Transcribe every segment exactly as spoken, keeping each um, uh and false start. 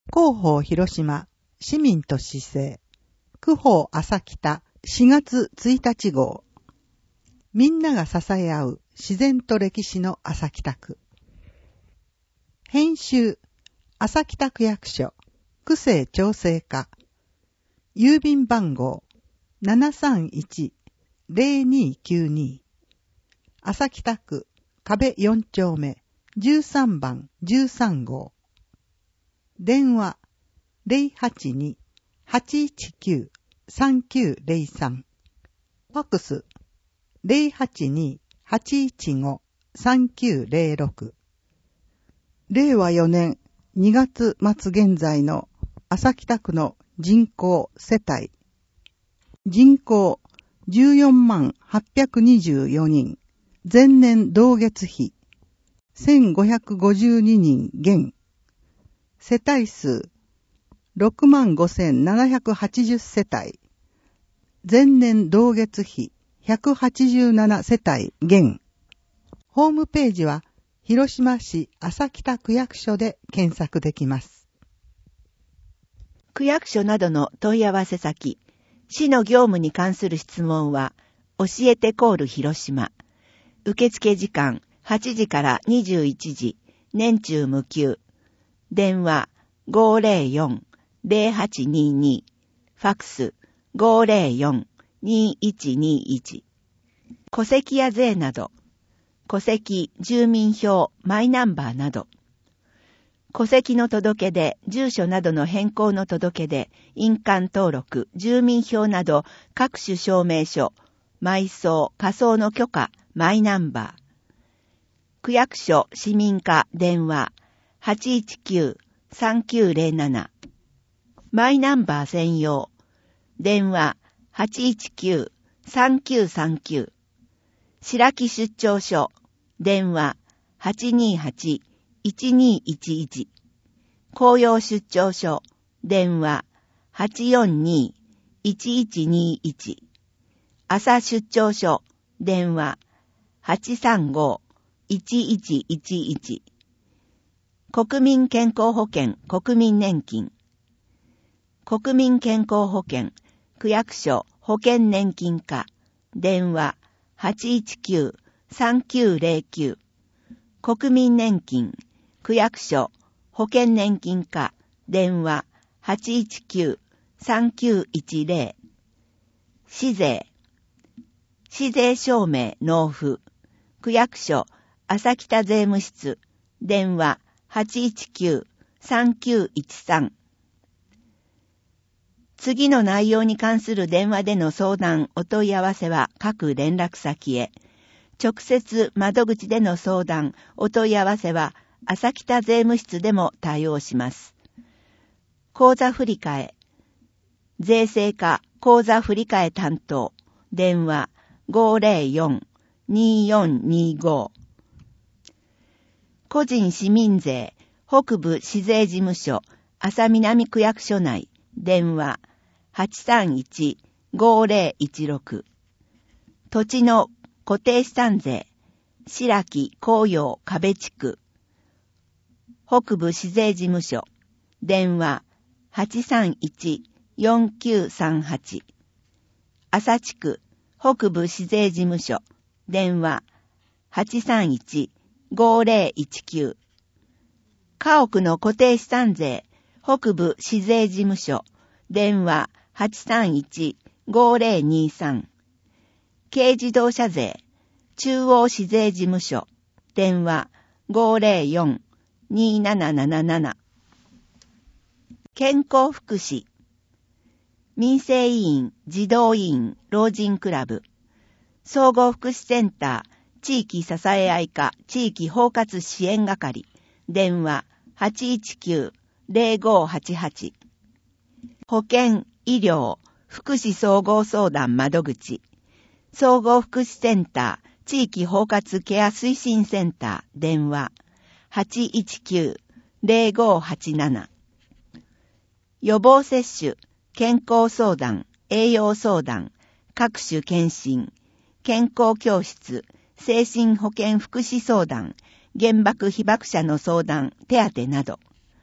広報広島市民と市政区報朝北しがつついたち号。みんなが支え合う自然と歴史の朝北区。編集朝北区役所区政調整課。郵便番号 ななさんいちまるにきゅうに。朝北区壁よん丁目じゅうさんばんじゅうさん号。電話 ゼロはちに はちいちきゅう さんきゅうゼロさん。ファックス ゼロはちに はちいちご さんきゅうゼロろく。れいわよねんにがつ末現在の朝北区の人口世帯。人口じゅうよんまんはっぴゃくにじゅうよにん。前年同月比せんごひゃくごじゅうににん減。世帯数ろくまんごせんななひゃくはちじゅう世帯。前年同月比ひゃくはちじゅうなな世帯減。ホームページは広島市朝北区役所で検索できます。 区役所などの問い合わせ先、市の業務に関する質問は、教えてコール広島。受付時間はちじからにじゅういちじ、年中無休。電話 ごーぜろよん ゼロはちにーに。ファックス ごーぜろよん にーいちにーいち。戸籍や税など、戸籍、住民票、マイナンバーなど、戸籍の届け出、住所などの変更の届け出、印鑑登録、住民票など各種証明書、埋葬、火葬の許可、マイナンバー。区役所、市民課、電話、はちいちきゅう さんきゅうゼロなな。マイナンバー専用。電話、はちいちきゅう さんきゅうさんきゅう。白木出張所。電話、はちにーはち いちにーいちいち。紅葉出張所。電話、はちよんにー いちいちにーいち。朝出張所。電話、はちさんご いちいちいちいち。国民健康保険、国民年金。国民健康保険、区役所保険年金課。電話、はちいちきゅう さんきゅうゼロきゅう。国民年金、区役所保険年金課。電話、はちいちきゅう さんきゅういちゼロ。市税。市税証明納付。区役所朝北税務室。電話、はちいちきゅう さんきゅういちさん。次の内容に関する電話での相談、お問い合わせは各連絡先へ。直接窓口での相談、お問い合わせは朝北税務室でも対応します。口座振替。税制課口座振替担当。電話 ごーぜろよん にーよんにーご。個人市民税北部市税事務所朝南区役所内。電話はちさんいち ごーぜろいちろく。土地の固定資産税白木紅葉壁地区北部市税事務所。電話はちさんいち よんきゅうさんはち。朝地区北部市税事務所。電話はちさんいち ごーぜろいちきゅう。家屋の固定資産税北部市税事務所。電話はちさんいち ごーぜろにーさん。軽自動車税中央市税事務所。電話 ごーぜろよん にーなななななな。健康福祉民生委員、児童委員、老人クラブ総合福祉センター地域支え合い課地域包括支援係。電話はちいちきゅう ゼロごはちはち。保健、医療、福祉総合相談窓口総合福祉センター地域包括ケア推進センター。電話はちいちきゅう ゼロごはちなな。予防接種健康相談栄養相談各種検診健康教室精神保健福祉相談原爆被爆者の相談手当など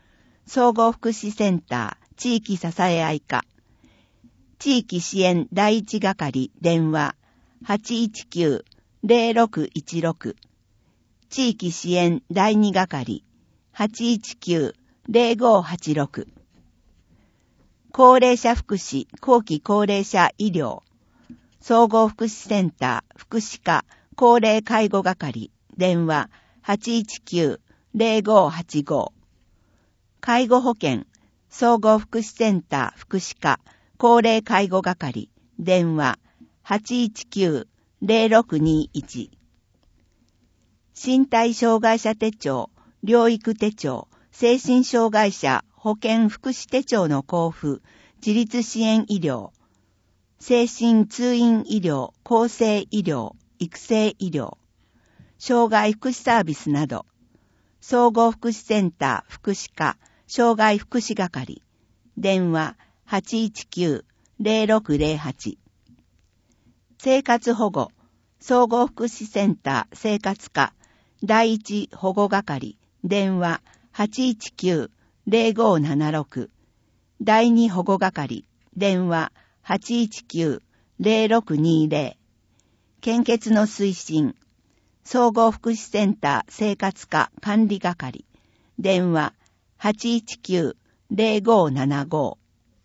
総合福祉センター地域支え合い課、地域支援第一係電話 はちいちきゅう ゼロろくいちろく、地域支援第二係 はちいちきゅう ゼロごはちろく、高齢者福祉後期高齢者医療総合福祉センター福祉課高齢介護係電話 はちいちきゅう ゼロごはちご、介護保険総合福祉センター福祉課高齢介護係電話 はちいちきゅう ゼロろくにいち、身体障害者手帳療育手帳精神障害者保健福祉手帳の交付自立支援医療精神通院医療厚生医療育成医療障害福祉サービスなど総合福祉センター福祉課障害福祉係電話 はちいちきゅう ゼロろくゼロはち、生活保護総合福祉センター生活課第一保護係電話 はちいちきゅう ゼロごななろく、第二保護係電話 はちいちきゅう ゼロろくにゼロ、献血の推進総合福祉センター生活課管理係電話 はちいちきゅう ゼロごななご、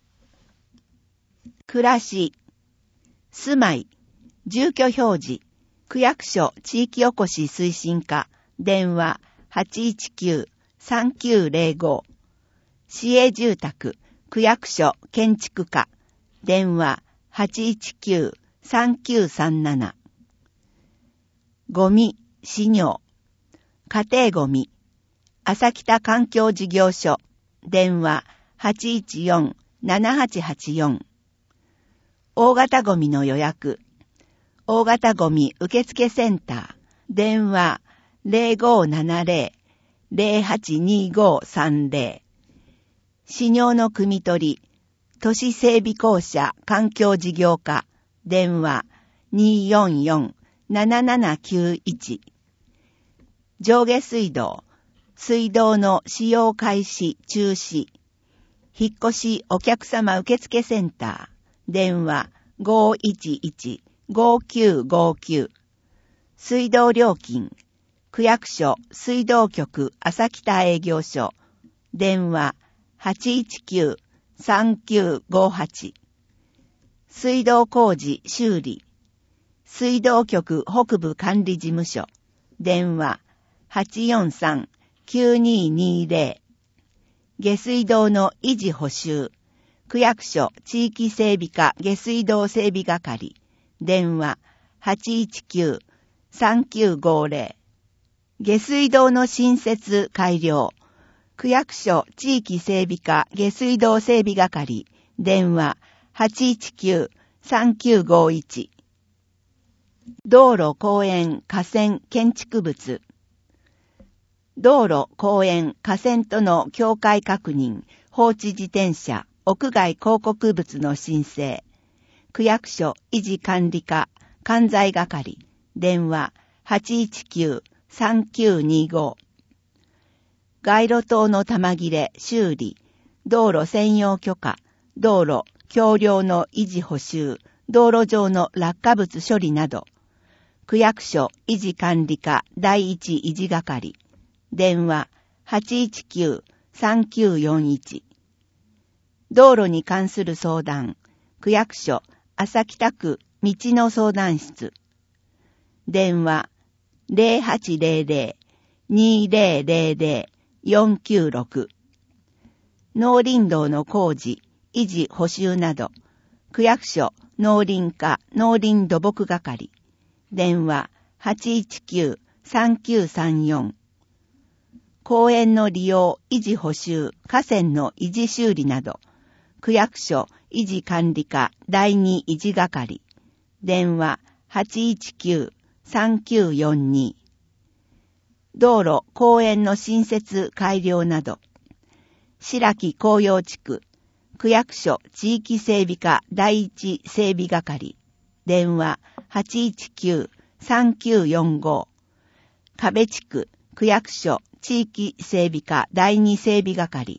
暮らし住まい住居表示区役所地域おこし推進課電話 はちいちきゅう さんきゅうゼロご、市営住宅区役所建築課電話 はちいちきゅう さんきゅうさんなな、ゴミ飼料家庭ゴミ朝北環境事業所電話 はちいちよん ななはちはちよん、大型ゴミの予約大型ゴミ受付センター電話 ゼロごななゼロ ゼロはちにごさんゼロ、飼料の汲み取り都市整備公社環境事業課電話 にーよんよん ななななきゅういち、上下水道水道の使用開始中止引っ越しお客様受付センター電話 ごいちいち ごきゅうごきゅう、水道料金区役所水道局朝北営業所電話 はちいちきゅう さんきゅうごはち、水道工事修理水道局北部管理事務所電話 はちよんさん きゅうににゼロ、下水道の維持補修区役所地域整備課下水道整備係電話 はちいちきゅう さんきゅうごゼロ、下水道の新設改良区役所地域整備課下水道整備係電話 はちいちきゅう さんきゅうごいち、道路公園河川建築物道路公園河川との境界確認放置自転車屋外広告物の申請区役所維持管理課管財係電話 はちいちきゅう さんきゅうにご、街路灯の玉切れ修理道路専用許可道路橋梁の維持補修道路上の落下物処理など区役所維持管理課第一維持係電話 はちいちきゅう さんきゅうよんいち、道路に関する相談区役所朝北区道の相談室電話 ゼロはちゼロゼロ にゼロゼロゼロ よんきゅうろく、農林道の工事維持補修など区役所農林課農林土木係電話 はちいちきゅう さんきゅうさんよん、公園の利用維持補修河川の維持修理など区役所維持管理課第二維持係電話 はちいちきゅう さんきゅうよんに、道路公園の新設改良など白木紅葉地区区役所地域整備課第一整備係電話 はちいちきゅう さんきゅうよんご、壁地区区役所地域整備課第二整備係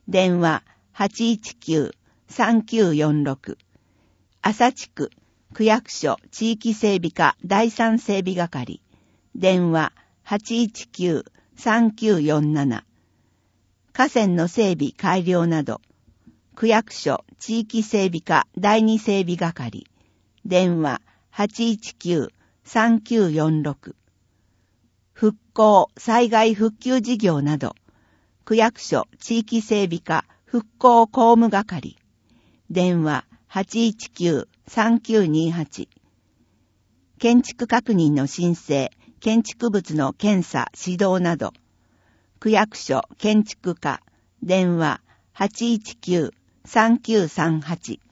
電話 はちいちきゅうさんきゅうよんろく。朝地区区役所地域整備課第三整備係。電話 はちいちきゅうさんきゅうよんなな。河川の整備改良など。区役所地域整備課第二整備係。電話 はちいちきゅうさんきゅうよんろく。復興災害復旧事業など。区役所地域整備課復興公務係。電話 はちいちきゅうさんきゅうにはち。建築確認の申請、建築物の検査、指導など。区役所建築課。電話 はちいちきゅうさんきゅうさんはち。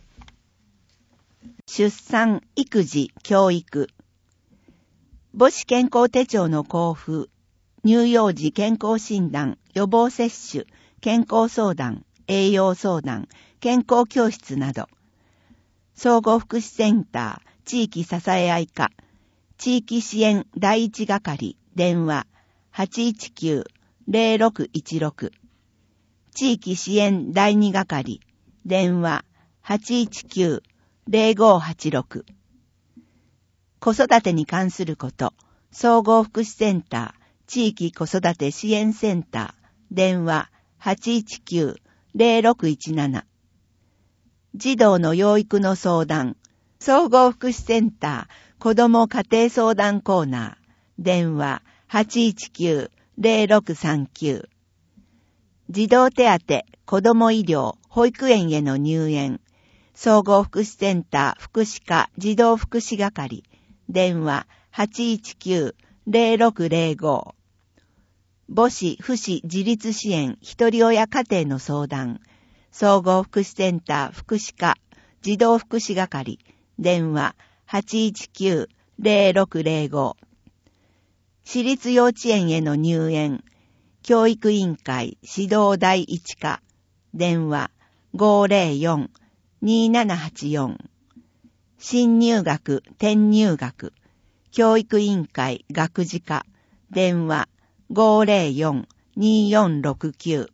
出産、育児、教育。母子健康手帳の交付。乳幼児健康診断、予防接種、健康相談、栄養相談、健康教室など。総合福祉センター、地域支え合い課、地域支援第一係、電話 はちいちきゅうぜろろくいちろく。地域支援第二係、電話 はちいちきゅうぜろごはちろく。子育てに関すること、総合福祉センター、地域子育て支援センター、電話 はちいちきゅうぜろろくいちなな。児童の養育の相談、総合福祉センター、子ども家庭相談コーナー、電話 はちいちきゅうぜろろくさんきゅう。児童手当、子ども医療、保育園への入園、総合福祉センター、福祉課、児童福祉係、電話 はちいちきゅうぜろろくぜろご。母子、父子、自立支援、一人親家庭の相談、総合福祉センター、福祉課、児童福祉係、電話 はちいちきゅうぜろろくぜろご。私立幼稚園への入園、教育委員会、指導第一課、電話ごぜろよんにななはちよん。新入学、転入学、教育委員会、学事課、電話ごぜろよんによんろくきゅう。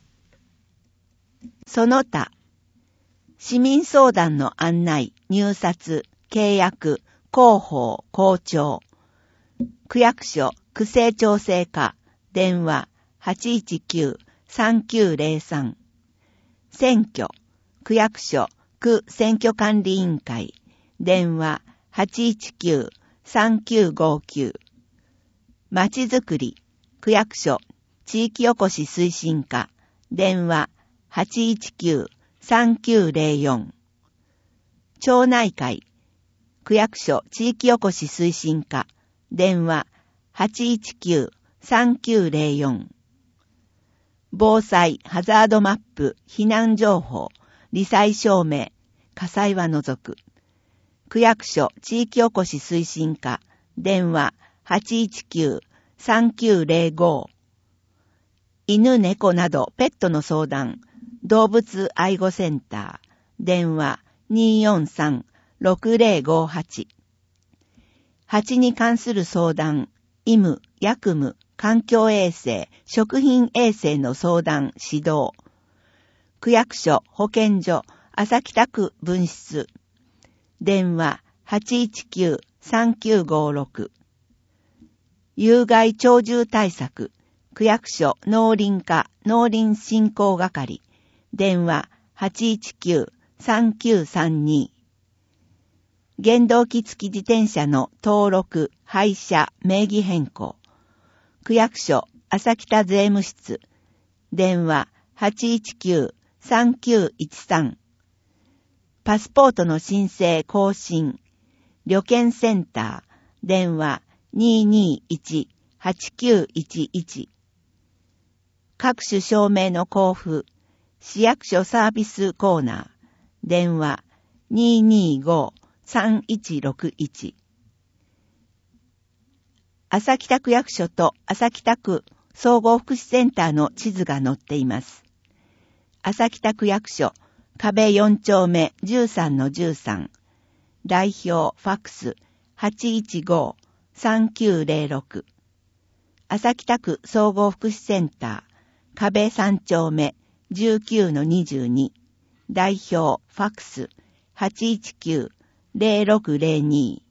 その他、市民相談の案内、入札、契約、広報、校長、区役所、区政調整課、電話はちいちきゅうさんきゅうぜろさん。選挙、区役所、区選挙管理委員会、電話はちいちきゅうさんきゅうごきゅう。まちづくり、区役所、地域おこし推進課、電話はちいちきゅうさんきゅうぜろよん。町内会、区役所地域おこし推進課、電話はちいちきゅうさんきゅうぜろよん。防災、ハザードマップ、避難情報、罹災証明、火災は除く。区役所地域おこし推進課、電話はちいちきゅうさんきゅうぜろご。犬猫などペットの相談、動物愛護センター、電話によんさんろくぜろごはち。蜂に関する相談、医務、薬務、環境衛生、食品衛生の相談、指導。区役所、保健所、朝北区分室。電話はちいちきゅうさんきゅうごろく。有害鳥獣対策、区役所農林課農林振興係、電話はちいちきゅうさんきゅうさんに。原動機付き自転車の登録、廃車、名義変更、区役所朝北税務室、電話はちいちきゅうさんきゅういちさん。パスポートの申請更新、旅券センター、電話ににいちはちきゅういちいち。各種証明の交付、市役所サービスコーナー、電話ににごさんいちろくいち。朝北区役所と朝北区総合福祉センターの地図が載っています。朝北区役所、壁よん丁目 じゅうさんのじゅうさん。代表ファックス はちいちごさんきゅうぜろろく。朝北区総合福祉センター、壁さん丁目じゅうきゅうのにじゅうに、代表ファックス はちいちきゅう ゼロろくゼロに。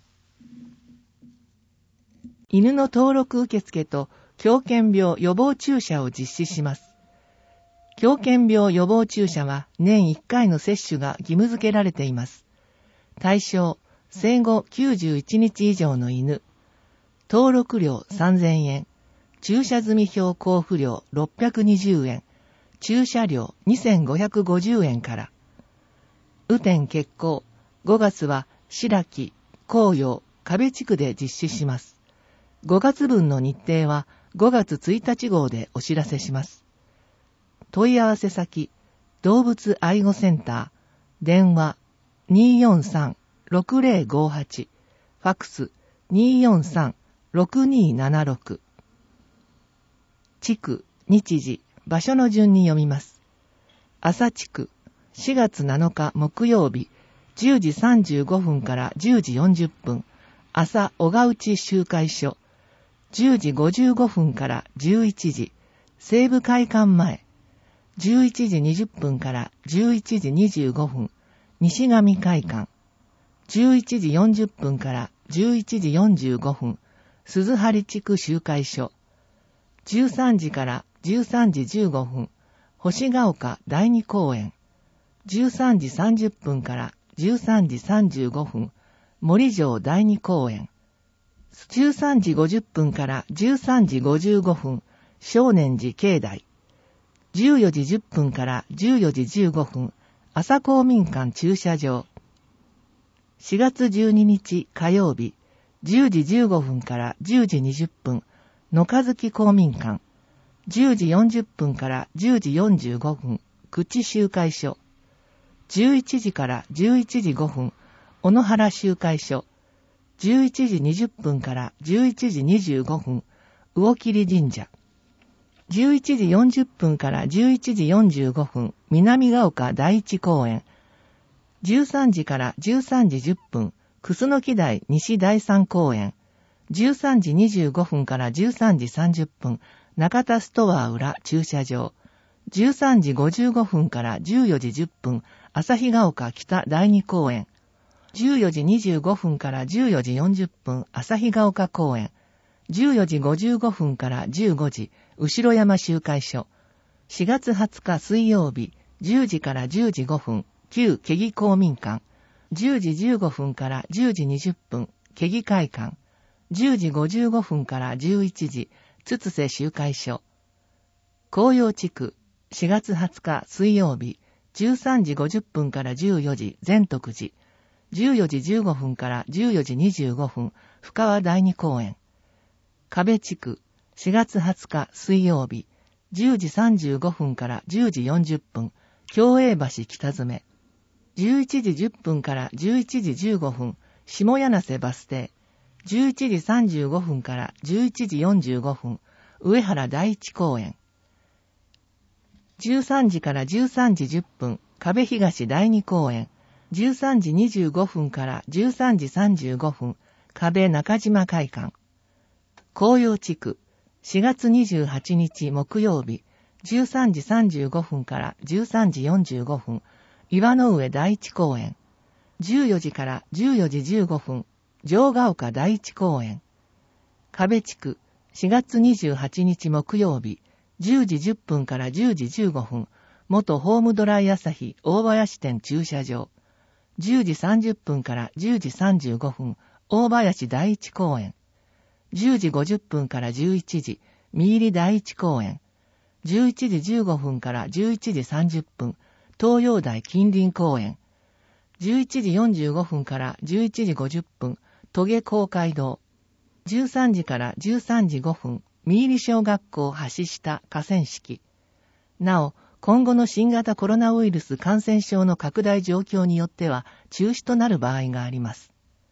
犬の登録受付と狂犬病予防注射を実施します。狂犬病予防注射は年いっかいの接種が義務付けられています。対象、生後きゅうじゅういちにち以上の犬。登録料さんぜんえん。注射済票交付料ろっぴゃくにじゅうえん。注射料にせんごひゃくごじゅうえんから。雨天決行。ごがつは白木、紅葉、壁地区で実施します。ごがつ分の日程はごがつついたち号でお知らせします。問い合わせ先、動物愛護センター、電話 にーよんさん ろくぜろごはち、ファックス にーよんさん ろくにーななろく。地区、日時、場所の順に読みます。朝地区、しがつなのか木曜日、じゅうじさんじゅうごふんからじゅうじよんじゅっぷん、朝小川内集会所、じゅうじごじゅうごふんからじゅういちじ、西部会館前、じゅういちじにじゅっぷんからじゅういちじにじゅうごふん、西上会館、じゅういちじよんじゅっぷんからじゅういちじよんじゅうごふん、鈴張地区集会所、じゅうさんじからじゅうさんじじゅうごふん、星ヶ丘第二公園、じゅうさんじさんじゅっぷんからじゅうさんじさんじゅうごふん、森城第二公園、じゅうさんじごじゅっぷんからじゅうさんじごじゅうごふん、少年寺境内、じゅうよじじゅっぷんからじゅうよじじゅうごふん、朝公民館駐車場。しがつじゅうににち火曜日、じゅうじじゅうごふんからじゅうじにじゅっぷん、野和木公民館。じゅうじよんじゅっぷんからじゅうじよんじゅうごふん、口集会所。じゅういちじからじゅういちじごふん、小野原集会所。じゅういちじにじゅっぷんからじゅういちじにじゅうごふん、魚切神社。じゅういちじよんじゅっぷんからじゅういちじよんじゅうごふん、南ヶ丘第一公園。じゅうさんじからじゅうさんじじゅっぷん、楠木台西第三公園。じゅうさんじにじゅうごふんからじゅうさんじさんじゅっぷん、中田ストア裏駐車場。じゅうさんじごじゅうごふんからじゅうよじじゅっぷん、旭ヶ丘北第二公園。じゅうよじにじゅうごふんからじゅうよじよんじゅっぷん、旭ヶ丘公園。じゅうよじごじゅうごふんからじゅうごじ、後山集会所。しがつはつか水曜日、じゅうじからじゅうじごふん、旧毛木公民館。じゅうじじゅうごふんからじゅうじにじゅっぷん、毛木会館。じゅうじごじゅうごふんからじゅういちじ、つつせ集会所。紅葉地区、しがつはつか水曜日、じゅうさんじごじゅっぷんからじゅうよじ、善徳寺。じゅうよじじゅうごふんからじゅうよじにじゅうごふん、深川第二公園。壁地区、しがつはつか水曜日、じゅうじさんじゅうごふんからじゅうじよんじゅっぷん、共栄橋北詰。じゅういちじじゅっぷんからじゅういちじじゅうごふん、下柳瀬バス停。じゅういちじさんじゅうごふんからじゅういちじよんじゅうごふん、上原第一公園。じゅうさんじからじゅうさんじじゅっぷん、壁東第二公園。じゅうさんじにじゅうごふんからじゅうさんじさんじゅうごふん、壁中島会館。紅葉地区、しがつにじゅうはちにち木曜日、じゅうさんじさんじゅうごふんからじゅうさんじよんじゅうごふん、岩の上第一公園。じゅうよじからじゅうよじじゅうごふん、城ヶ丘第一公園。壁地区、しがつにじゅうはちにち木曜日、じゅうじじゅっぷんからじゅうじじゅうごふん、元ホームドライ朝日大林店駐車場。じゅうじさんじゅっぷんからじゅうじさんじゅうごふん、大林第一公園。じゅうじごじゅっぷんからじゅういちじ、三入第一公園。じゅういちじじゅうごふんからじゅういちじさんじゅっぷん、東洋台近隣公園。じゅういちじよんじゅうごふんからじゅういちじごじゅっぷん、渡下公会堂。じゅうさんじからじゅうさんじごふん、三入小学校橋下河川敷。なお、今後の新型コロナウイルス感染症の拡大状況によっては中止となる場合があります。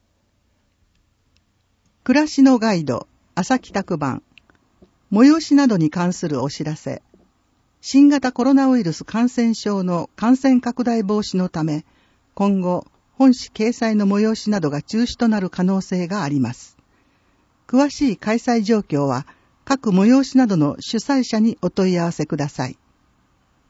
暮らしのガイド、朝帰宅版。催しなどに関するお知らせ。新型コロナウイルス感染症の感染拡大防止のため、今後、本誌掲載の催しなどが中止となる可能性があります。詳しい開催状況は、各催しなどの主催者にお問い合わせください。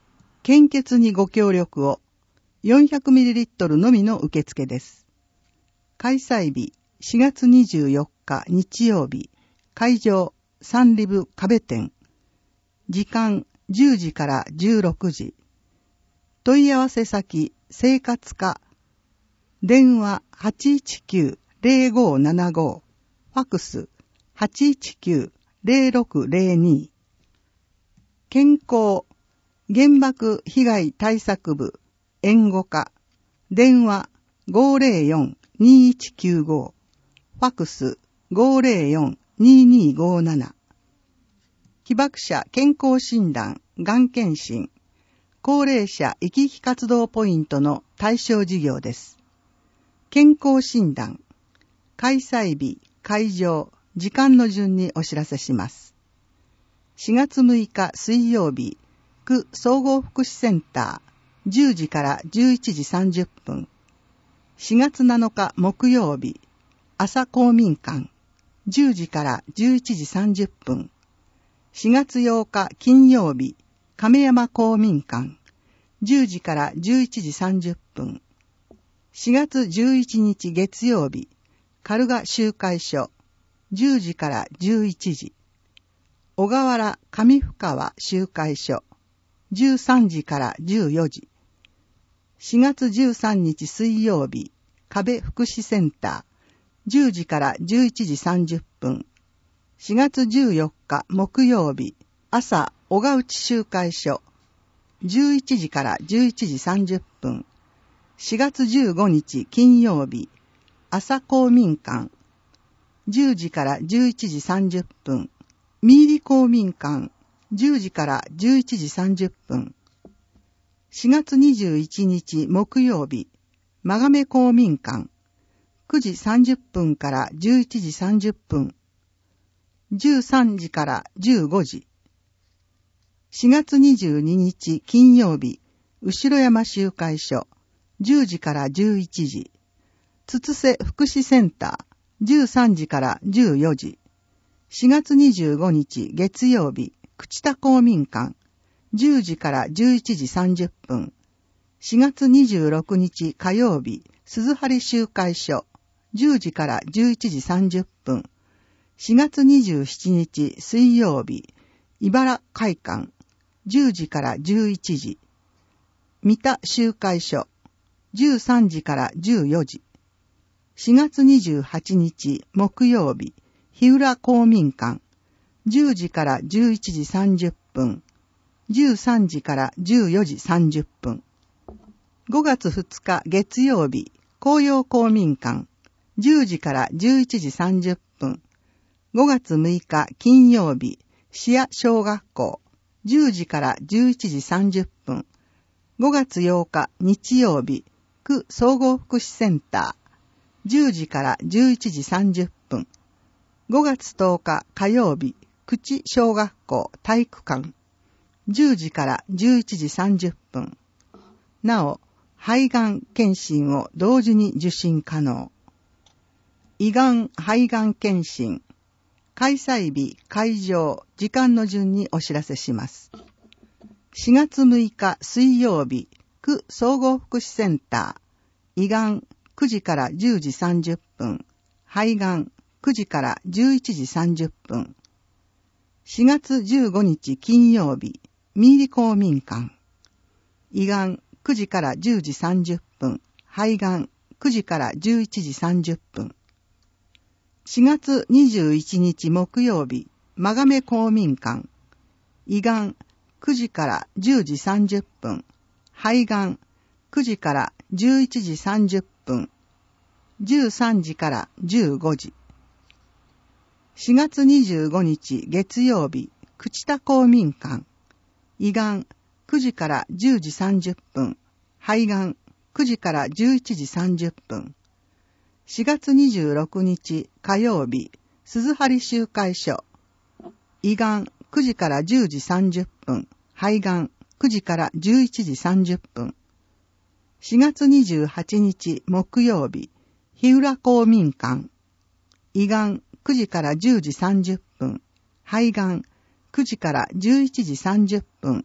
献血にご協力を。よんひゃくミリリットル のみの受付です。開催日しがつにじゅうよっか日曜日。会場サンリブ壁店。時間じゅうじからじゅうろくじ。問い合わせ先生活課。電話 はちいちきゅう ゼロごななご。ファックス はちいちきゅう ゼロろくゼロに。健康原爆被害対策部援護課。電話 ごゼロよん にいちきゅうご。ファックス ごゼロよん ににごなな。被爆者健康診断がん検診。高齢者生き生き活動ポイントの対象事業です。健康診断。開催日、会場、時間の順にお知らせします。しがつむいか水曜日、区総合福祉センター、じゅうじからじゅういちじさんじゅっぷん。しがつなのか木曜日、朝公民館、じゅうじからじゅういちじさんじゅっぷん。しがつようか金曜日、亀山公民館、じゅうじからじゅういちじさんじゅっぷん。しがつじゅういちにち月曜日、カルガ集会所、じゅうじからじゅういちじ。小河原上深川集会所、じゅうさんじからじゅうよじ。しがつじゅうさんにち水曜日、壁福祉センター、じゅうじからじゅういちじさんじゅっぷん。しがつじゅうよっか木曜日、朝小川内集会所、じゅういちじからじゅういちじさんじゅっぷん。しがつじゅうごにち金曜日、朝公民館、じゅうじからじゅういちじさんじゅっぷん。三入公民館、じゅうじからじゅういちじさんじゅっぷん。しがつにじゅういちにち木曜日、真亀公民館、くじさんじゅっぷんからじゅういちじさんじゅっぷん。じゅうさんじからじゅうごじ。しがつにじゅうににち金曜日、後山集会所、じゅうじからじゅういちじ。つつせ福祉センター、じゅうさんじからじゅうよじ。しがつにじゅうごにち月曜日、朽田公民館、じゅうじからじゅういちじさんじゅっぷん。しがつにじゅうろくにち火曜日、鈴張集会所、じゅうじからじゅういちじさんじゅっぷん。しがつにじゅうしちにち水曜日、茨会館、じゅうじからじゅういちじ。三田集会所、じゅうさんじからじゅうよじ。しがつにじゅうはちにち木曜日、日浦公民館、じゅうじからじゅういちじさんじゅっぷん。じゅうさんじからじゅうよじさんじゅっぷん。ごがつふつか月曜日、紅葉公民館、じゅうじからじゅういちじさんじゅっぷん。ごがつむいか金曜日、市谷小学校、じゅうじからじゅういちじさんじゅっぷん。ごがつようか日曜日、区総合福祉センター、じゅうじからじゅういちじさんじゅっぷん。ごがつとおか火曜日、口小学校体育館、じゅうじからじゅういちじさんじゅっぷん。なお、肺がん検診を同時に受診可能。胃がん肺がん検診。開催日、会場、時間の順にお知らせします。しがつむいか水曜日、区総合福祉センター、胃がんくじからじゅうじさんじゅっぷん、肺がんくじからじゅういちじさんじゅっぷん。しがつじゅうごにち金曜日、三入公民館、胃がんくじからじゅうじさんじゅっぷん、肺がんくじからじゅういちじさんじゅっぷん。しがつにじゅういちにち木曜日、真亀公民館、胃がんくじからじゅうじさんじゅっぷん、肺がんくじからじゅういちじさんじゅっぷん、じゅうさんじからじゅうごじ。しがつにじゅうごにち月曜日、朽田公民館、胃がんくじからじゅうじさんじゅっぷん、肺がんくじからじゅういちじさんじゅっぷん。しがつにじゅうろくにち火曜日、鈴張集会所、胃がんくじからじゅうじさんじゅっぷん、肺がんくじからじゅういちじさんじゅっぷん。しがつにじゅうはちにち木曜日、日浦公民館、胃がんくじからじゅうじさんじゅっぷん、肺がんくじからじゅういちじさんじゅっぷん。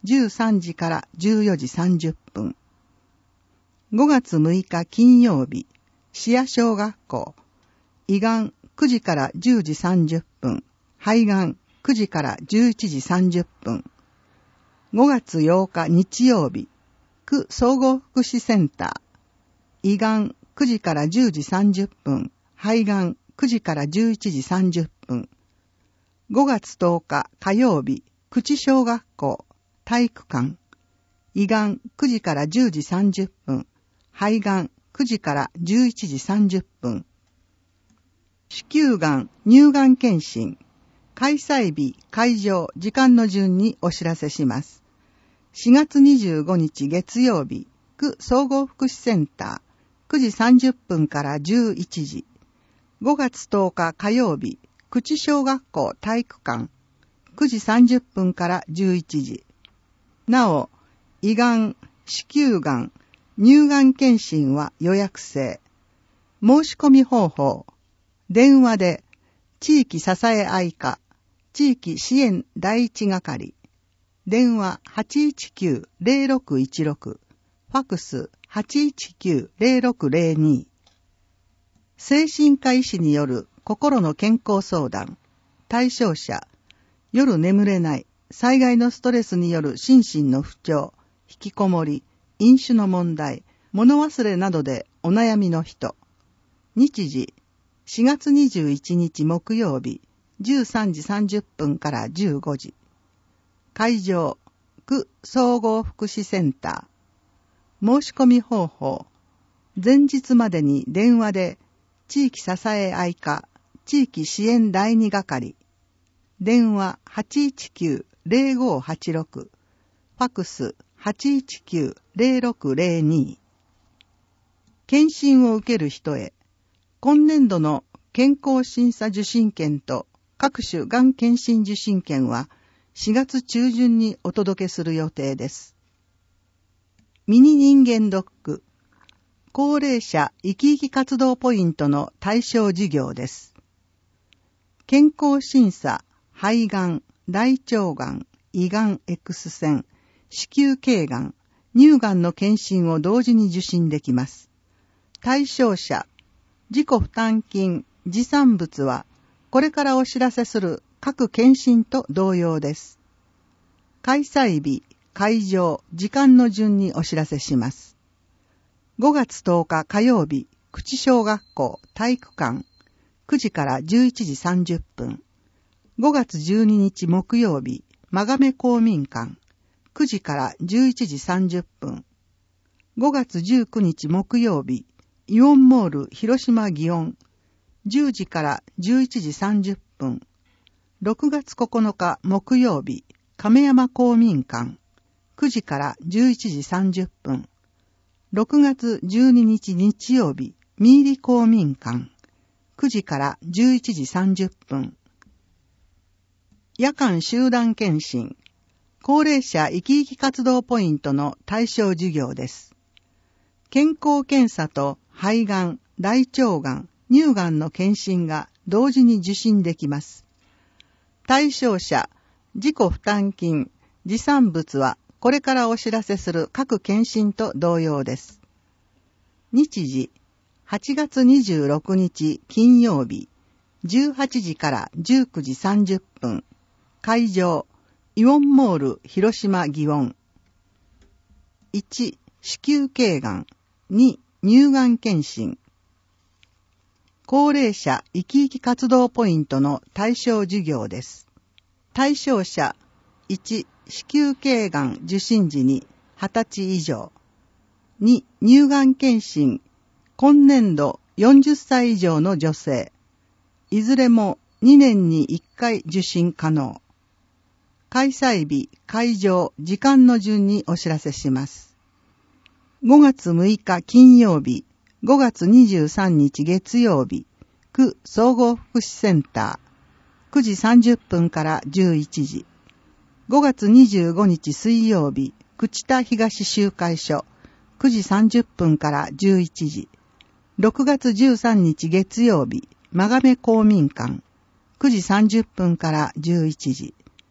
じゅうさんじからじゅうよじさんじゅっぷん。ごがつむいか金曜日、視野小学校。胃がんくじからじゅうじさんじゅっぷん。肺がんくじからじゅういちじさんじゅっぷん。ごがつようか日曜日、区総合福祉センター。胃がんくじからじゅうじさんじゅっぷん。肺がんくじからじゅういちじさんじゅっぷん。ごがつとおか火曜日、口小学校。体育館。胃がんくじからじゅうじさんじゅっぷん。肺がんくじからじゅういちじさんじゅっぷん。子宮がん乳がん検診。開催日、会場、時間の順にお知らせします。しがつにじゅうごにち月曜日、区総合福祉センター、くじさんじゅっぷんからじゅういちじ。ごがつとおか火曜日、口小学校体育館、くじさんじゅっぷんからじゅういちじ。なお、胃がん、子宮がん、乳がん検診は予約制。申し込み方法。電話で、地域支え合い課、地域支援第一係。電話 はちいちきゅう ゼロろくいちろく。ファクス はちいちきゅう ゼロろくゼロに。精神科医師による心の健康相談。対象者。夜眠れない。災害のストレスによる心身の不調、引きこもり、飲酒の問題、物忘れなどでお悩みの人。日時、しがつにじゅういちにち木曜日、じゅうさんじさんじゅっぷんからじゅうごじ。会場、区総合福祉センター。申し込み方法。前日までに電話で、地域支え合い課、地域支援第二係。電話 はちいちきゅう ゼロごはちろく。ファクス はちいちきゅう ゼロろくゼロに。検診を受ける人へ、今年度の健康審査受診券と各種がん検診受診券はしがつちゅうじゅんにお届けする予定です。ミニ人間ドック、高齢者生き生き活動ポイントの対象事業です。健康審査、肺がん、大腸がん、胃がん X 線、子宮頸がん、乳がんの検診を同時に受診できます。対象者、自己負担金、持参物は、これからお知らせする各検診と同様です。開催日、会場、時間の順にお知らせします。ごがつとおか火曜日、口小学校体育館、くじからじゅういちじさんじゅっぷん。ごがつじゅうににち木曜日、まがめ公民館、くじからじゅういちじさんじゅっぷん。ごがつじゅうくにち木曜日、イオンモール広島祇園、じゅうじからじゅういちじさんじゅっぷん。ろくがつここのか木曜日、亀山公民館、くじからじゅういちじさんじゅっぷん。ろくがつじゅうににち日曜日、三入公民館、くじからじゅういちじさんじゅっぷん。夜間集団検診、高齢者生き生き活動ポイントの対象事業です。健康検査と肺がん、大腸がん、乳がんの検診が同時に受診できます。対象者、自己負担金、持参物はこれからお知らせする各検診と同様です。日時、はちがつにじゅうろくにち金曜日、じゅうはちじからじゅうくじさんじゅっぷん。会場、イオンモール広島祇園。いち、子宮頸がん。に、乳がん検診。高齢者生き生き活動ポイントの対象事業です。対象者、いち、子宮頸がん受診時にはたち以上。に、乳がん検診。今年度よんじゅっさい以上の女性。いずれもにねんにいっかい受診可能。開催日、会場、時間の順にお知らせします。ごがつむいか金曜日、ごがつにじゅうさんにち月曜日、区総合福祉センター、くじさんじゅっぷんからじゅういちじ。ごがつにじゅうごにち水曜日、朽田東集会所、くじさんじゅっぷんからじゅういちじ。ろくがつじゅうさんにち月曜日、まがめ公民館、くじさんじゅっぷんからじゅういちじ。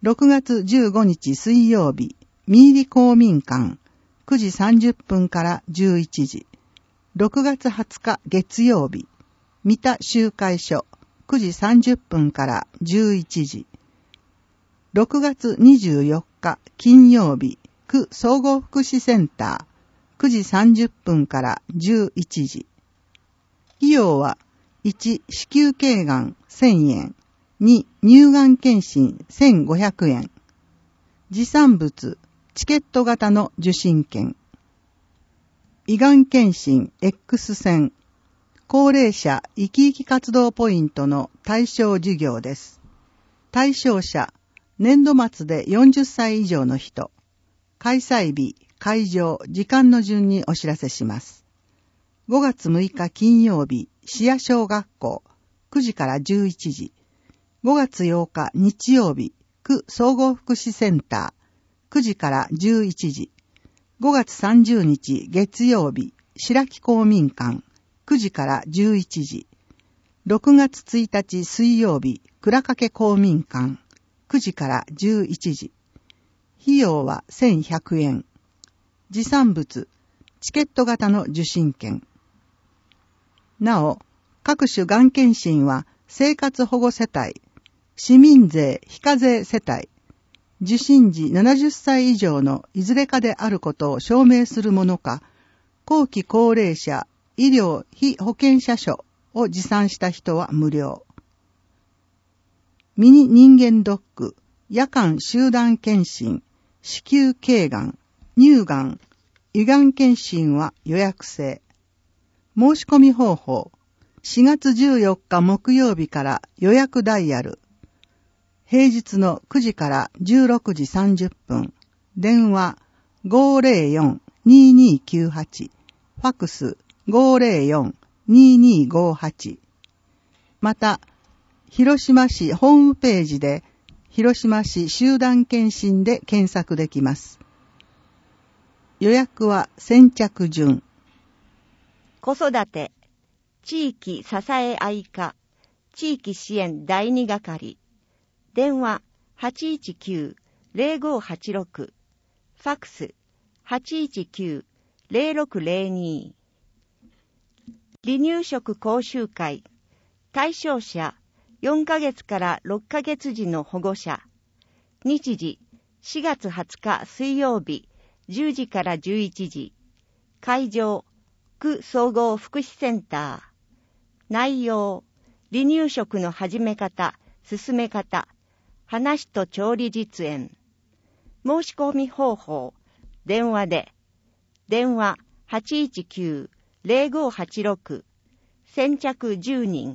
ろくがつじゅうごにち水曜日、三入公民館、くじさんじゅっぷんからじゅういちじ。ろくがつはつか月曜日、三田集会所、くじさんじゅっぷんからじゅういちじ。ろくがつにじゅうよっか金曜日、区総合福祉センター、くじさんじゅっぷんからじゅういちじ。費用はいち、子宮頸がんせんえん、に、乳がん検診せんごひゃくえん。持参物、チケット型の受診券。胃がん検診 X 線、高齢者生き生き活動ポイントの対象事業です。対象者、年度末でよんじゅっさい以上の人。開催日、会場、時間の順にお知らせします。ごがつむいか金曜日、市谷小学校、くじからじゅういちじ。ごがつようか日曜日、区総合福祉センター、くじからじゅういちじ。ごがつさんじゅうにち月曜日、白木公民館、くじからじゅういちじ。ろくがつついたち水曜日、倉掛公民館、くじからじゅういちじ。費用はせんひゃくえん。持参物、チケット型の受診券。なお、各種がん検診は生活保護世帯、市民税非課税世帯、受診時ななじゅっさい以上のいずれかであることを証明するものか、後期高齢者医療非保険者証を持参した人は無料。ミニ人間ドック、夜間集団検診、子宮頸がん、乳がん、胃がん検診は予約制。申し込み方法、しがつじゅうよっか木曜日から予約ダイヤル。平日のくじからじゅうろくじさんじゅっぷん。電話 ごーぜろよん にーにーきゅうはち。ファックス ごーぜろよん にーにーごーはち。また、広島市ホームページで広島市集団検診で検索できます。予約は先着順。 子育て、地域支え合い課、地域支援だいに係。電話 はちいちきゅう ぜろごはちろく、ファックス はちいちきゅう ぜろろくぜろに。離乳食講習会、対象者よんかげつからろっかげつ児の保護者。日時しがつはつか水曜日じゅうじからじゅういちじ。会場区総合福祉センター。内容、離乳食の始め方、進め方、話と調理実演。申し込み方法、電話で。電話 はちいちきゅう ぜろごはちろく。先着じゅうにん。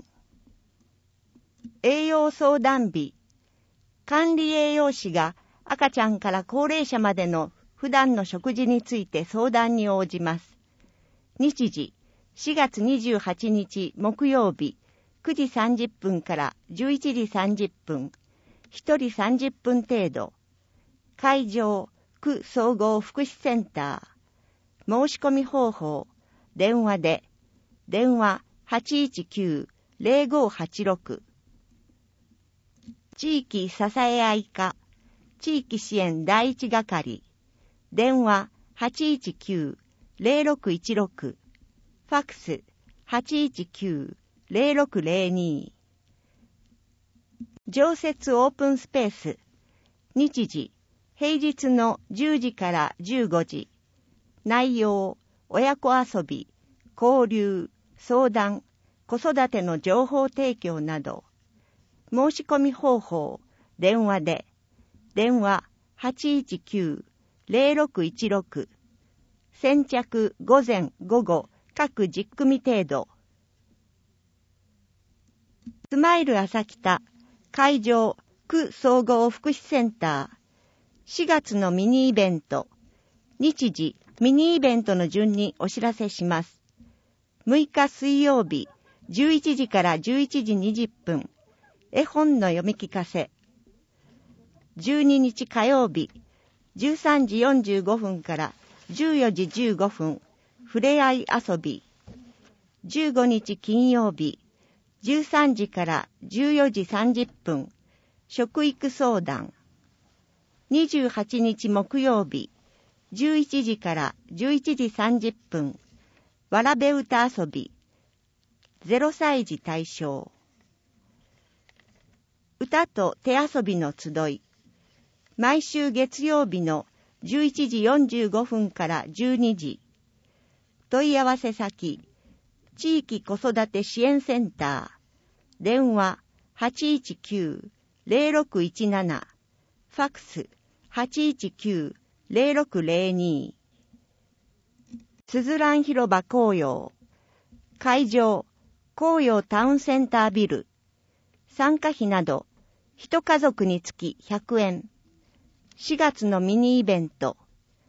栄養相談日。管理栄養士が赤ちゃんから高齢者までの普段の食事について相談に応じます。日時、しがつにじゅうはちにち木曜日、くじさんじゅっぷんからじゅういちじさんじゅっぷん。ひとりさんじゅっぷん程度。会場、区総合福祉センター。申し込み方法、電話で。電話 はちいちきゅう ぜろごはちろく。地域支え合い課、地域支援だいいち係。電話 はちいちきゅう ぜろろくいちろく。ファックス はちいちきゅう ぜろろくぜろに。常設オープンスペース。日時、平日のじゅうじからじゅうごじ。内容、親子遊び、交流、相談、子育ての情報提供など。申し込み方法、電話で。電話 はちいちきゅう ぜろろくいちろく。先着午前午後各じゅっくみ程度。スマイル朝北会場区総合福祉センター。しがつのミニイベント。日時、ミニイベントの順にお知らせします。むいか水曜日、じゅういちじからじゅういちじにじゅっぷん。絵本の読み聞かせ。じゅうににち火曜日、じゅうさんじよんじゅうごふんからじゅうよじじゅうごふん。ふれあい遊び。じゅうごにち金曜日、じゅうさんじからじゅうよじさんじゅっぷん。食育相談。 にじゅうはちにち木曜日、じゅういちじからじゅういちじさんじゅっぷん、わらべ歌遊び、ゼロさい児対象。歌と手遊びの集い、毎週月曜日のじゅういちじよんじゅうごふんからじゅうにじ。問い合わせ先、地域子育て支援センター、電話 はちいちきゅう ゼロろくいちなな、ファックス はちいちきゅう ゼロろくゼロに。すずらん広場紅葉、会場、紅葉タウンセンタービル、参加費など、一家族につきひゃくえん。しがつのミニイベント。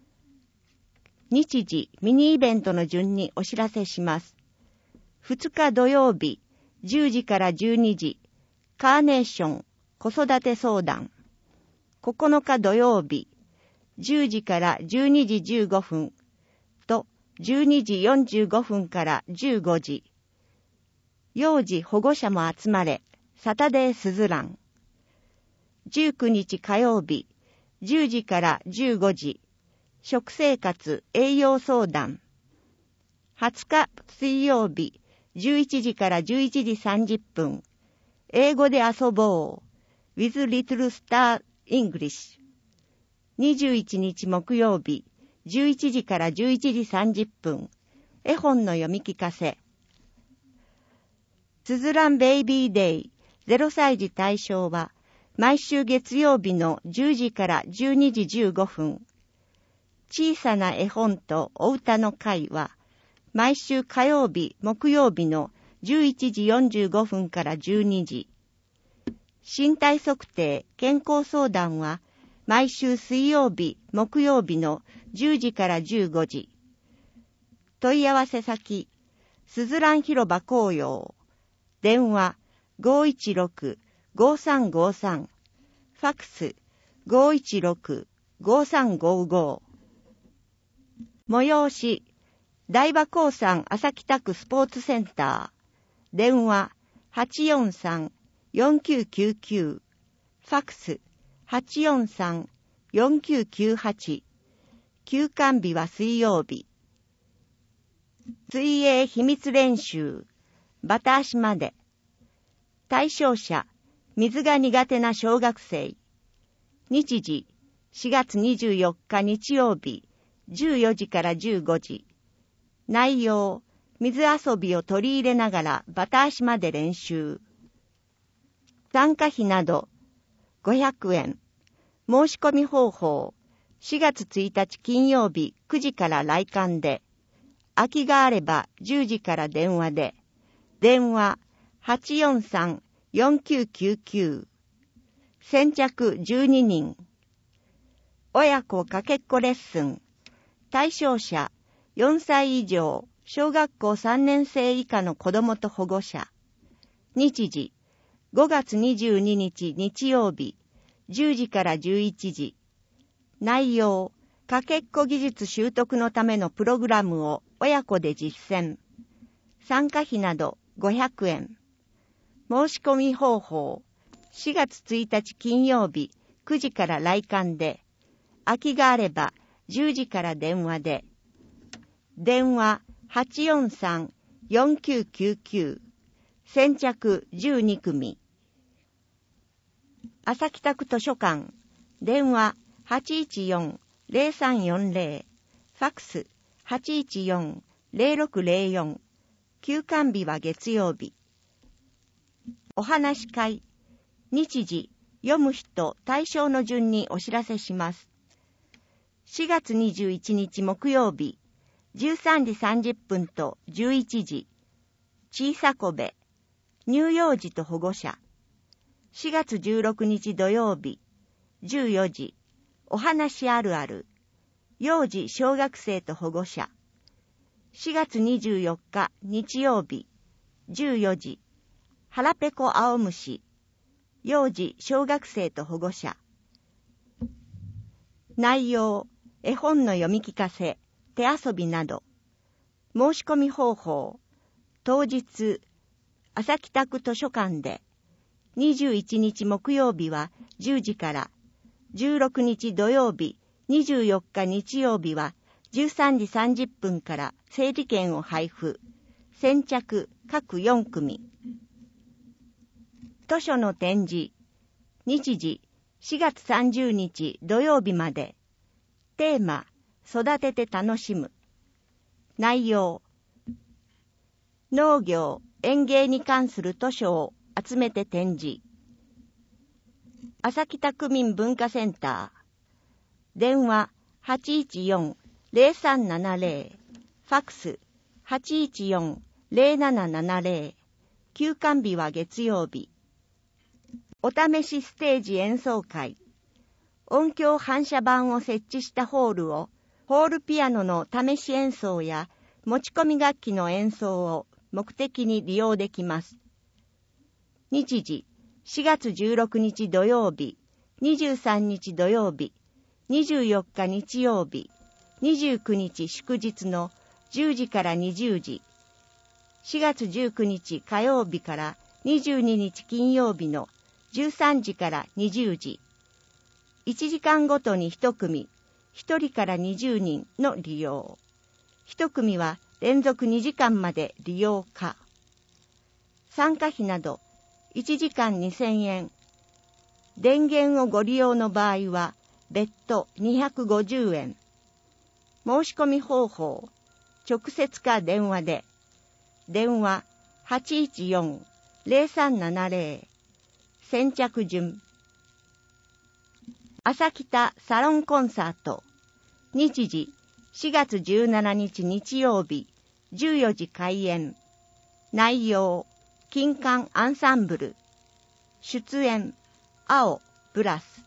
日時、ミニイベントの順にお知らせします。ふつか土曜日、じゅうじからじゅうにじ、カーネーション、子育て相談。ここのか土曜日、じゅうじからじゅうにじじゅうごふんとじゅうにじよんじゅうごふんからじゅうごじ。幼児保護者も集まれ、サタデースズラン。じゅうくにち火曜日、じゅうじからじゅうごじ、食生活栄養相談。はつか水曜日、じゅういちじからじゅういちじさんじゅっぷん、英語で遊ぼう with Little Star English。にじゅういちにち木曜日、じゅういちじからじゅういちじさんじゅっぷん、絵本の読み聞かせ。すずらんベイビーデイゼロさい児対象は、毎週月曜日のじゅうじからじゅうにじじゅうごふん。小さな絵本とお歌の会は、毎週火曜日、木曜日のじゅういちじよんじゅうごふんからじゅうにじ。身体測定、健康相談は、毎週水曜日、木曜日のじゅうじからじゅうごじ。問い合わせ先、すずらん広場紅葉。電話 ごいちろく ごさんごさん。ファックス ごいちろく ごさんごご。催し、台場興産朝北区スポーツセンター。電話 はちよんさん よんきゅうきゅうきゅう。ファックス はちよんさん よんきゅうきゅうはち。休館日は水曜日。水泳秘密練習。バタ足まで。対象者、水が苦手な小学生。日時、しがつにじゅうよっか日曜日、じゅうよじからじゅうごじ。内容、水遊びを取り入れながらバタ足まで練習。参加費など、ごひゃくえん。申し込み方法、しがつついたち金曜日くじから来館で、空きがあればじゅうじから電話で、電話 はちよんさん よんきゅうきゅうきゅう。先着じゅうににん。親子かけっこレッスン。対象者、よんさい以上、小学校さんねん生以下の子どもと保護者。日時、ごがつにじゅうににち日曜日、じゅうじからじゅういちじ。内容、かけっこ技術習得のためのプログラムを親子で実践。参加費などごひゃくえん。申し込み方法、しがつついたち金曜日くじから来館で、空きがあればじゅうじから電話で、電話 はちよんさん よんきゅうきゅうきゅう。先着じゅうにくみ。朝北区図書館、電話 はちいちよん ゼロさんよんゼロ。ファックス はちいちよん ゼロろくゼロよん。休館日は月曜日。お話し会。日時、読む人対象の順にお知らせします。しがつにじゅういちにち木曜日、じゅうさんじさんじゅっぷんとじゅういちじ。小さこべ、乳幼児と保護者。しがつじゅうろくにち土曜日、じゅうよじ。お話あるある。幼児小学生と保護者。しがつにじゅうよっか日曜日、じゅうよじ。腹ペコ青虫。幼児小学生と保護者。内容、絵本の読み聞かせ、手遊びなど。申し込み方法、当日、朝北区図書館で、にじゅういちにち木曜日はじゅうじから、 じゅうろくにち土曜日、にじゅうよっか日曜日はじゅうさんじさんじゅっぷんから整理券を配布。先着各よんくみ。図書の展示。日時しがつさんじゅうにち土曜日まで。テーマ、育てて楽しむ。内容、農業、園芸に関する図書を集めて展示。朝北区民文化センター。電話 はちいちよん ゼロさんななゼロ。ファックス はちいちよん ゼロななななゼロ。休館日は月曜日。お試しステージ演奏会。音響反射板を設置したホールを、ホールピアノの試し演奏や持ち込み楽器の演奏を目的に利用できます。日時しがつじゅうろくにち土曜日、にじゅうさんにち土曜日、にじゅうよっか日曜日、にじゅうくにち祝日のじゅうじからにじゅうじ、しがつじゅうくにち火曜日からにじゅうににち金曜日のじゅうさんじからにじゅうじ、いちじかんごとにいち組、ひとりからにじゅうにんの利用。いち組は連続にじかんまで利用可。参加費などいちじかんにせんえん。電源をご利用の場合は別途にひゃくごじゅうえん。申し込み方法、直接か電話で。電話 はちいちよん ゼロさんななゼロ。先着順。朝北サロンコンサート。日時しがつじゅうしちにち日曜日、じゅうよじ開演。内容、金管アンサンブル。出演、青、ブラス。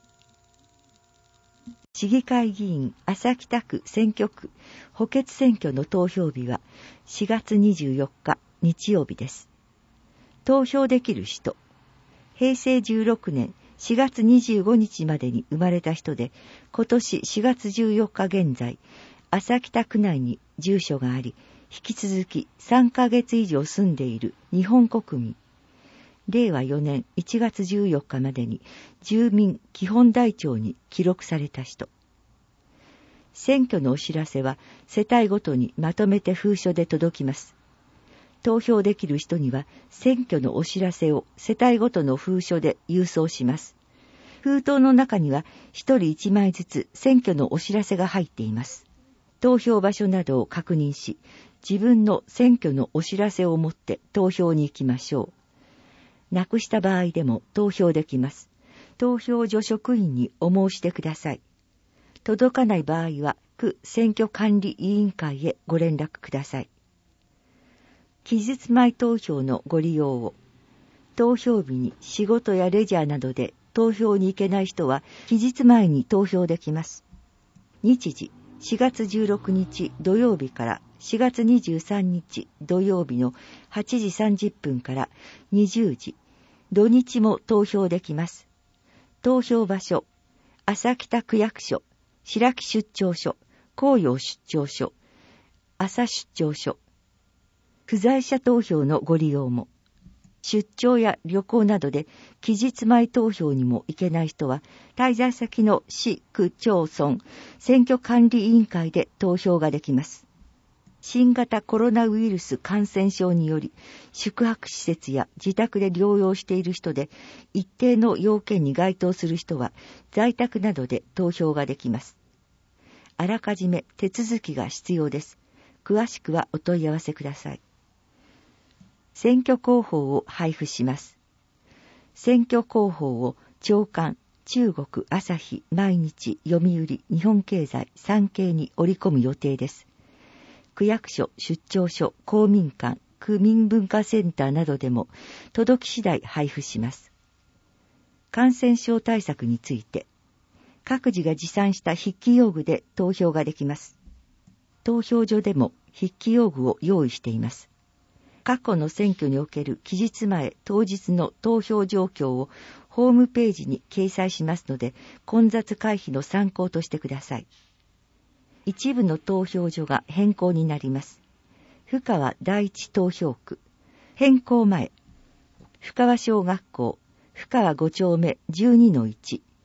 市議会議員朝北区選挙区補欠選挙の投票日はしがつにじゅうよっか日曜日です。投票できる人、へいせいじゅうろくねんしがつにじゅうごにちまでに生まれた人で、今年しがつじゅうよっか現在、朝北区内に住所があり、引き続きさんかげつ以上住んでいる日本国民。れいわよねんいちがつじゅうよっかまでに住民基本台帳に記録された人。選挙のお知らせは世帯ごとにまとめて封書で届きます。投票できる人には選挙のお知らせを世帯ごとの封書で郵送します。封筒の中には一人一枚ずつ選挙のお知らせが入っています。投票場所などを確認し、自分の選挙のお知らせを持って投票に行きましょう。なくした場合でも投票できます。投票所職員にお申し出ください。届かない場合は区選挙管理委員会へご連絡ください。期日前投票のご利用を。投票日に仕事やレジャーなどで投票に行けない人は期日前に投票できます。日時しがつじゅうろくにち土曜日からしがつにじゅうさんにち土曜日のはちじさんじゅっぷんからにじゅうじ、土日も投票できます。投票場所、朝北区役所、白木出張所、紅葉出張所、朝出張所。不在者投票のご利用も。出張や旅行などで期日前投票にも行けない人は、滞在先の市区町村選挙管理委員会で投票ができます。新型コロナウイルス感染症により、宿泊施設や自宅で療養している人で、一定の要件に該当する人は、在宅などで投票ができます。あらかじめ手続きが必要です。詳しくはお問い合わせください。選挙広報を配布します。選挙広報を朝刊、中国朝日、毎日、読売、日本経済、産経に織り込む予定です。区役所、出張所、公民館、区民文化センターなどでも届き次第配布します。感染症対策について、各自が持参した筆記用具で投票ができます。投票所でも筆記用具を用意しています。過去の選挙における期日前当日の投票状況をホームページに掲載しますので、混雑回避の参考としてください。一部の投票所が変更になります。深川第一投票区。変更前。深川小学校、深川ご丁目 じゅうにのいち。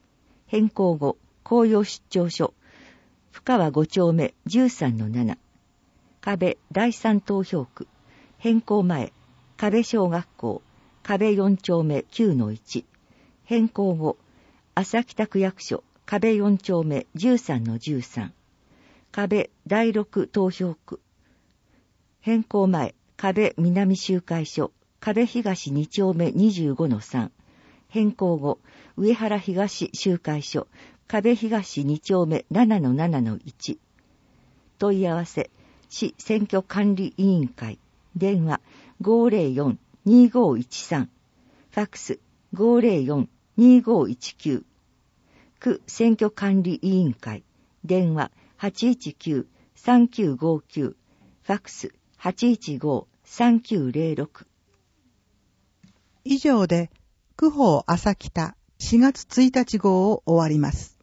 変更後、紅葉出張所、深川ご丁目 じゅうさんのなな、壁第三投票区、変更前、壁小学校、壁よん丁目 きゅうのいち、変更後、朝北区役所、壁よん丁目 じゅうさんのじゅうさん、壁第六投票区、変更前、壁南集会所、壁東に丁目 にじゅうごのさん、変更後、上原東集会所、壁東に丁目 ななのななのいち、問い合わせ、市選挙管理委員会、電話 ごーぜろよん にーごーいちさん、ファックス ごーぜろよん にーごーいちきゅう、区選挙管理委員会、電話 はちいちきゅう さんきゅうごきゅう、ファックス はちいちご さんきゅうぜろろく。 以上で、区法朝北しがつついたち号を終わります。